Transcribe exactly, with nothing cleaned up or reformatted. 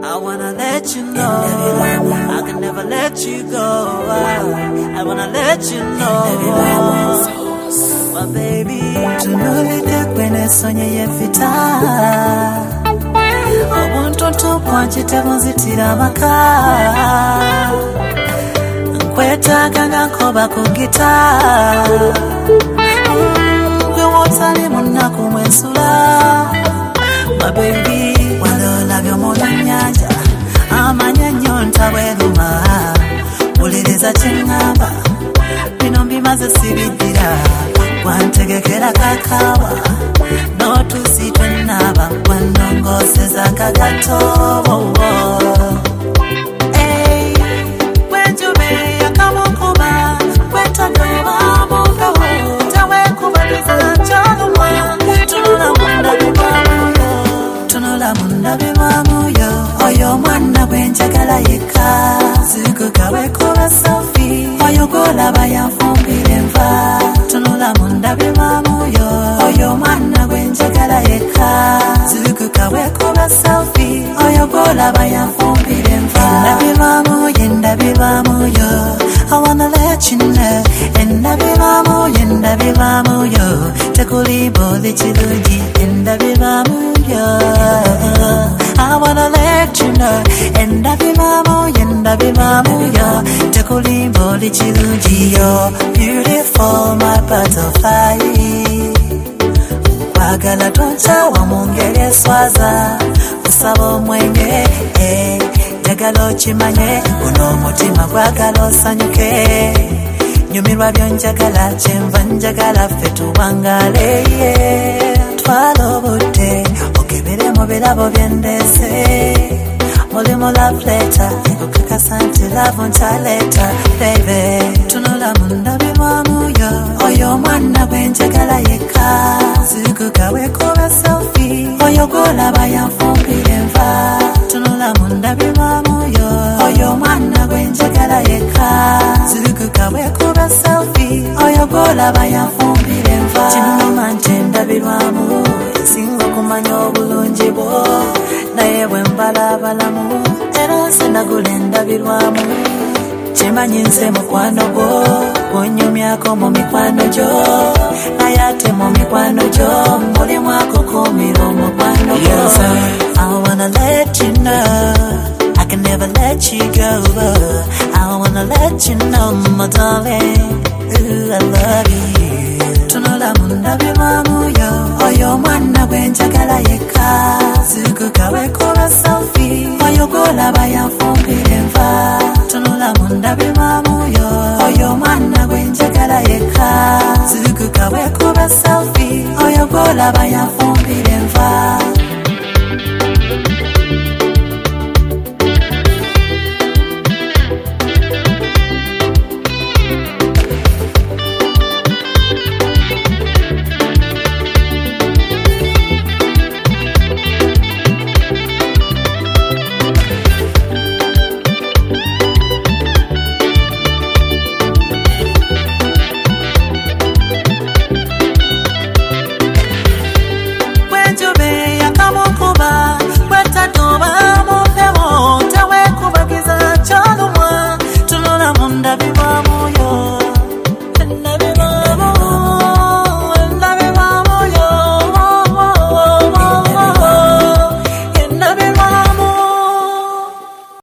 I wanna let you know I can never let you go. I wanna let you know my baby. Tunulite kwene sonye yefita obuntoto bwanje tebunzitira maka nkwetaaga nga nkoba ku gita gwe wootali munnaku mwensula my baby. Walola by'omulo nnyanja amanya nnyo ntabweruma wuliriza kyeŋŋamba bino mbimaze sibiddira wantegekera kakaawa n'otuusi twennaaba wannongooseza kagato. Wenjube yakamukuba wetanobamulo tewekubaliza kyalumwa tunula munda bibwamuyo tunula munda bibwamuyo oyo mwana bwenjagala yekka zikuka wekuba selfie oyo golaba yanfumbira enva tunula munda bibwamuyo oyo mwana bwenjagala yekka zikuka wekuba selfie oyo golaba yanfumbira enva ndabibwamuyo ndabibwamuyo I wanna let you know ndabibwamuyo ndabibwamuyo tekuliiboli kirungi ndabibwamuyo I wanna let you know ndabibwamuyo ndabibwamuyo tekuliiboli kirungi yo beautiful my butterfly kwagala tonsawa mu ngeri eswaza kusaba omwenge njagala okimanye guno omutima gwagala osanyuke nyumirwa byonjagala kyenva njagala ffe tuwangale twala obudde okebere mu birabo byendeese mulimu love letter ekukakasa nti love ntaleeta baby tunula munda bibwamuyo oyo mwana bwenjagala yekka zikuka wekuba selfie oyo golaba yanfumbira enva tunula munda bibwamuyo oyo mwana bwenjagala yekka zikuka wekuba selfie oyo golaba yanfumbira enva kinnuma nti ndabirwamu singa kumanya obulungi bwo naye bwe mbalabalamu era sinagula endabirwamu kimanyi nze mukwano gwo gwonyumyako mu mikwano gyo naye ate mu mikwano gyo mulimu akukuumira omukwano gwo. I wanna let you know I can never let you go. I wanna let you know my darling, ooh, I love you. Tunula munda bibwamuyo oyo mwana bwenjagala yekka zikuka wekuba selfie oyo golaba yanfumbira enva tunula munda bibwamuyo oyo mwana bwenjagala yekka zikuka wekuba selfie oyo golaba yanfumbira